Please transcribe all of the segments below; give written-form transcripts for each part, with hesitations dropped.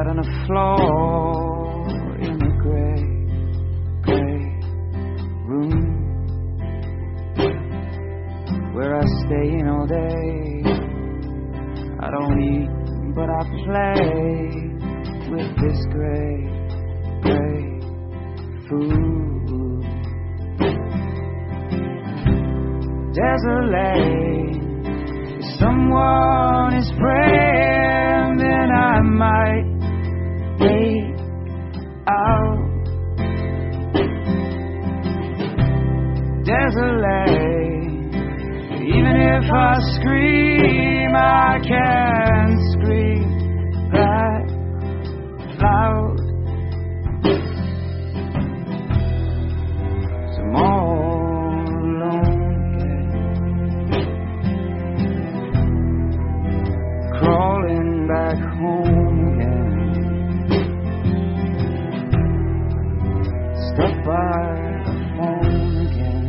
Sat on the floor in a gray room where I stay in all day. I don't eat, but I play with this gray food. Desolate. If someone is praying, then I might wait out. Desolate. Even if I scream, I can't scream that loud. So I'm all alone again, crawling back home again, stuck by the phone again.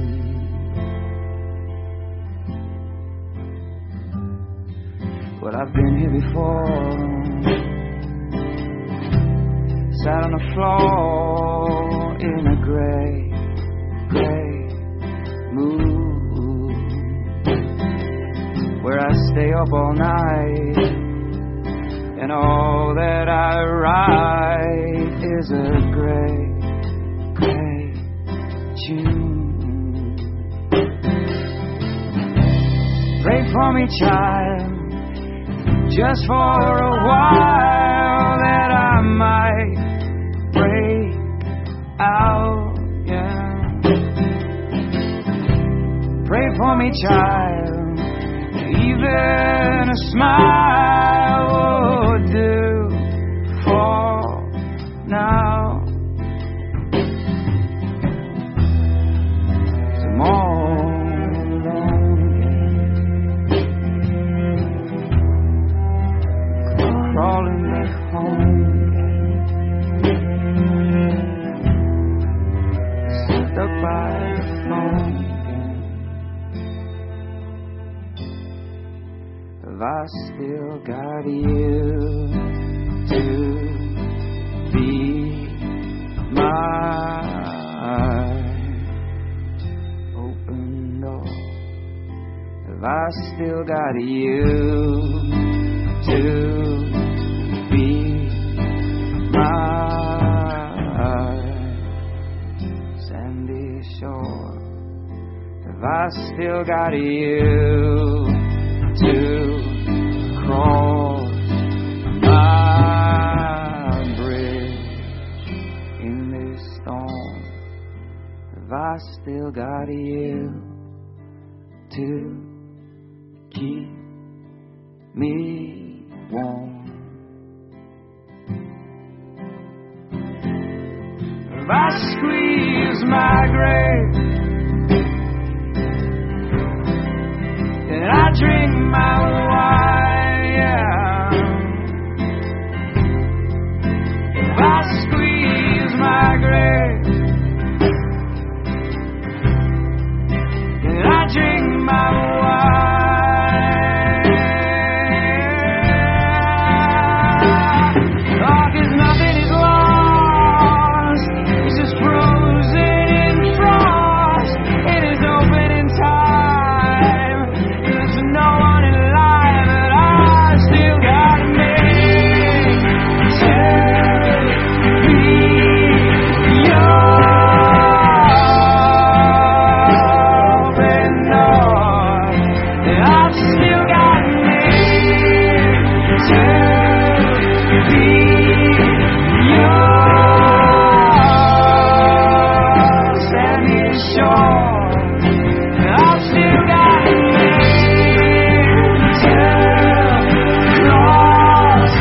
Well, I've been here before. Sat on the floor in a gray mood where I stay up all night, and all that I write is a gray tune. Pray for me, child, just for a while, that I might break out, yeah. Pray for me, child, even a smile would do for now. Some more crawling back home again, stuck by the phone again. Have I still got you to be my open door? Have I still got you to be my sandy shore? Have I still got you to cross my bridge in this storm? Have I still got you to keep me warm? If I squeeze my grave and I drink my wine, yeah. If I squeeze my grave and I drink my wine, oh, 'cause nothing is lost. It's just frozen in frost. It is open in time. There's no one in life, but I still got me to be yours. And I've still got me to be yours. And it's sure I've still got me to cross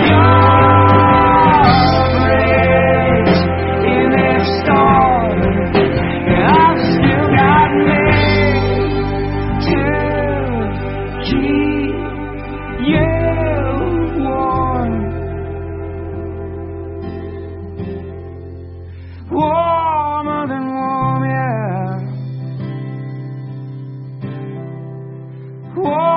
your bridge in this storm. I've still got me to keep you warm, warmer than warm, yeah. Warm